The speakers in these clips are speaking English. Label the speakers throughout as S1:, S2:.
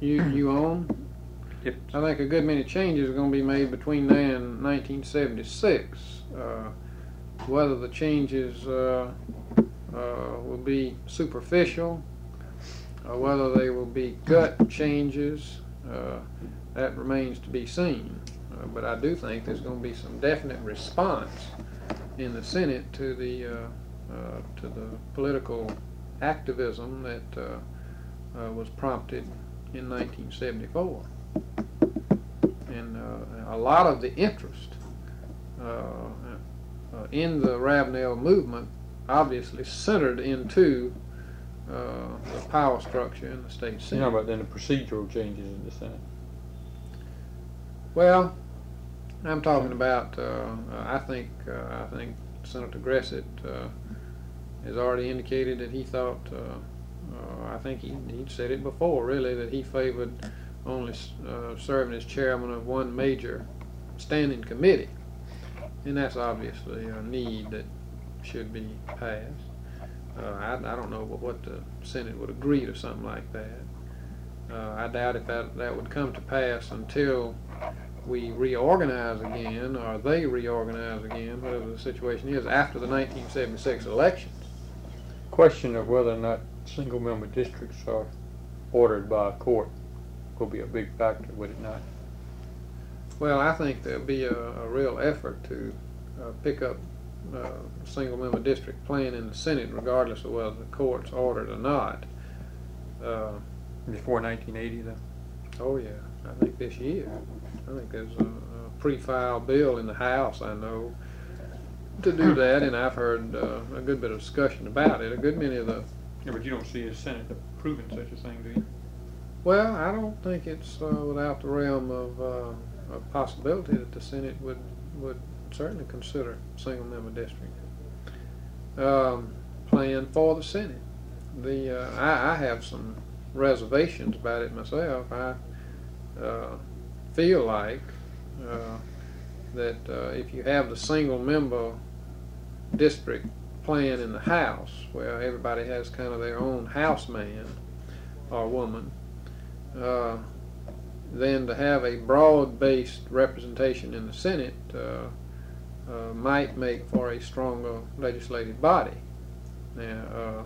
S1: you own?
S2: If,
S1: I think a good many changes are going to be made between now and 1976. Whether the changes will be superficial or whether they will be gut changes, that remains to be seen. But I do think there's going to be some definite response in the Senate to the political activism that was prompted in 1974. And a lot of the interest in the Ravenel movement obviously centered into the power structure in the state Senate.
S2: you know about then the procedural changes in the Senate?
S1: Well, I'm talking about. I think Senator Gressett has already indicated that he thought. I think he'd said it before, really, that he favored only serving as chairman of one major standing committee, and that's obviously a need that should be passed. I don't know what the Senate would agree to something like that. I doubt if that would come to pass until we reorganize again, or they reorganize again, whatever the situation is, after the 1976 elections.
S2: Question of whether or not single-member districts are ordered by a court will be a big factor, would it not?
S1: Well, I think there'll be a real effort to pick up single-member district plan in the Senate, regardless of whether the court's ordered or not.
S2: Before 1980, though?
S1: Oh, yeah. I think this year. I think there's a pre-filed bill in the House, I know, to do that, and I've heard a good bit of discussion about it. A good many of the...
S2: Yeah, but you don't see the Senate approving such a thing, do you?
S1: Well, I don't think it's without the realm of possibility that the Senate would certainly consider single-member district plan for the Senate. I have some reservations about it myself. I feel like that if you have the single-member district plan in the House, where everybody has kind of their own house man or woman, then to have a broad-based representation in the Senate might make for a stronger legislative body. Now,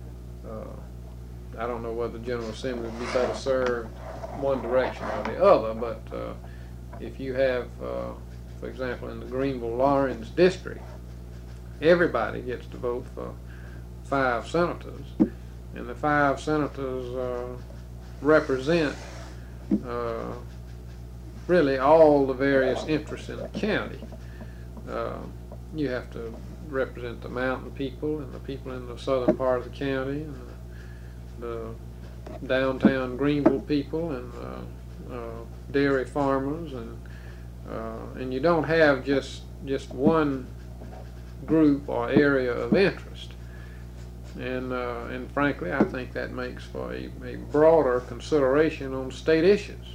S1: I don't know whether the General Assembly would be better served one direction or the other, but if you have, for example, in the Greenville-Lawrence district, everybody gets to vote for 5 senators, and the 5 senators represent really all the various interests in the county. You have to represent the mountain people and the people in the southern part of the county, and the downtown Greenville people, and dairy farmers, and you don't have just one group or area of interest. And frankly, I think that makes for a broader consideration on state issues.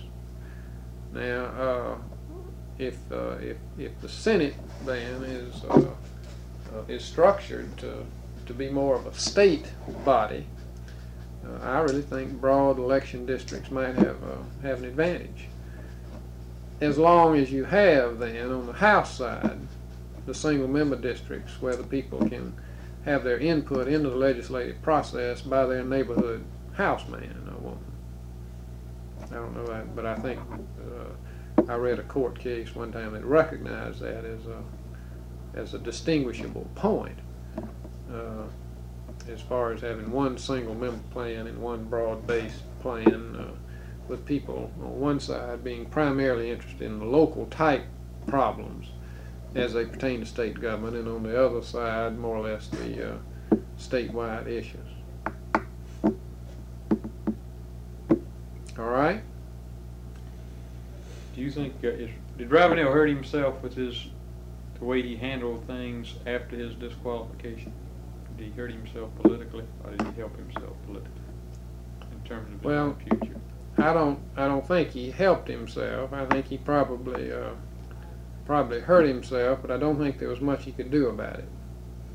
S1: Now, if the Senate then is structured to be more of a state body, I really think broad election districts might have an advantage. As long as you have then on the House side the single-member districts where the people can have their input into the legislative process by their neighborhood houseman or woman. I don't know that, but I think I read a court case one time that recognized that as a distinguishable point as far as having one single-member plan and one broad-based plan with people on one side being primarily interested in the local type problems as they pertain to state government, and on the other side, more or less, the statewide issues. All right?
S2: Do you think, did Ravenel hurt himself with the way he handled things after his disqualification? Did he hurt himself politically, or did he help himself politically in terms of his own future?
S1: I don't think he helped himself. I think he probably hurt himself, but I don't think there was much he could do about it.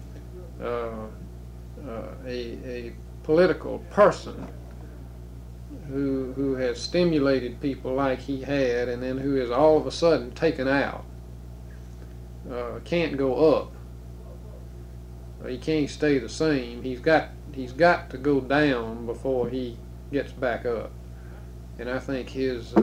S1: A political person who has stimulated people like he had, and then who is all of a sudden taken out, can't go up. He can't stay the same. He's got to go down before he gets back up. And I think his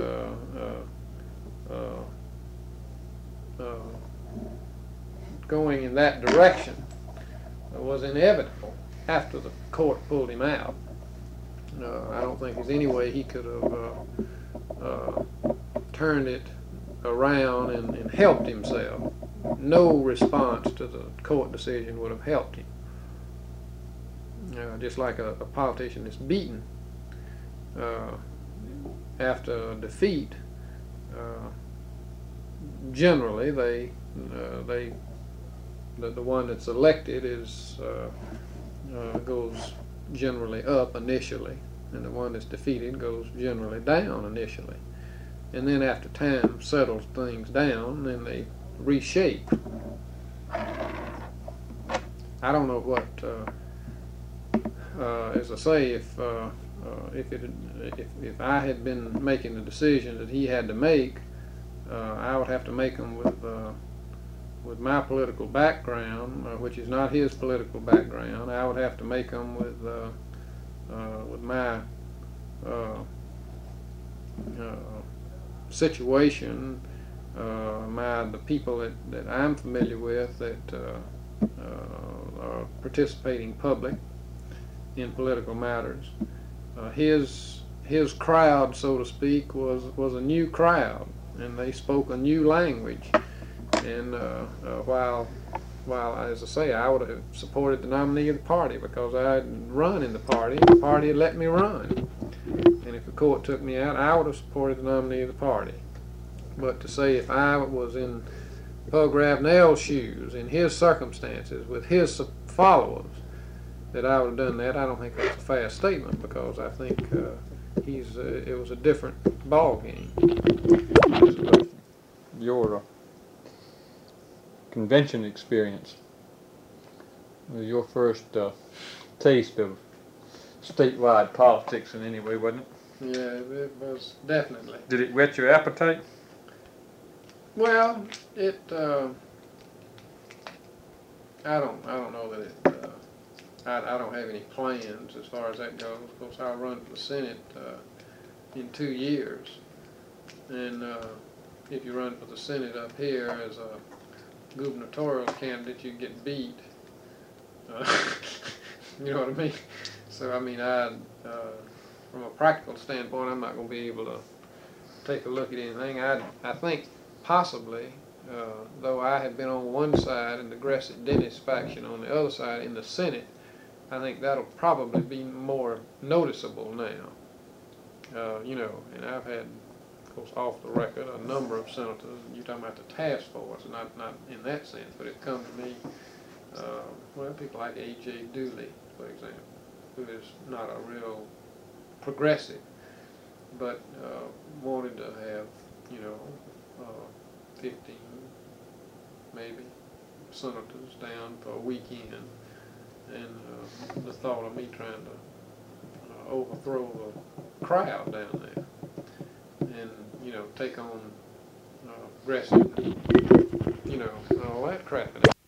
S1: going in that direction was inevitable after the court pulled him out. I don't think there's any way he could have turned it around and helped himself. No response to the court decision would have helped him. Just like a politician that's beaten after a defeat, generally the one that's elected goes generally up initially, and the one that's defeated goes generally down initially, and then after time settles things down, then they reshape. I don't know what, as I say, if I had been making the decision that he had to make, I would have to make them with my political background, which is not his political background. I would have to make them with my situation, the people that I'm familiar with that are participating public in political matters. His crowd, so to speak, was a new crowd, and they spoke a new language. And while as I say, I would have supported the nominee of the party because I'd run in the party had let me run. And if the court took me out, I would have supported the nominee of the party. But to say if I was in Pug Ravenel's shoes, in his circumstances, with his followers, that I would have done that, I don't think that's a fair statement, because I think it was a different ball game.
S2: Your convention experience was your first taste of statewide politics in any way, wasn't it?
S1: Yeah, it was definitely.
S2: Did it whet your appetite?
S1: Well, it. I don't know that it. I don't have any plans as far as that goes. Of course, I'll run for the Senate in 2 years, and if you run for the Senate up here as a gubernatorial candidate, you get beat. You know what I mean? So I mean, from a practical standpoint, I'm not going to be able to take a look at anything. I think possibly, though I have been on one side and the Gressett-Dennis faction on the other side in the Senate, I think that'll probably be more noticeable now. You know, and I've had, of course, off the record, a number of senators. You're talking about the task force, not in that sense, but it come to me. Well, people like A.J. Dooley, for example, who is not a real progressive, but wanted to have, 15 maybe senators down for a weekend, and the thought of me trying to overthrow the crowd down there and take on Gressett, and all that crap.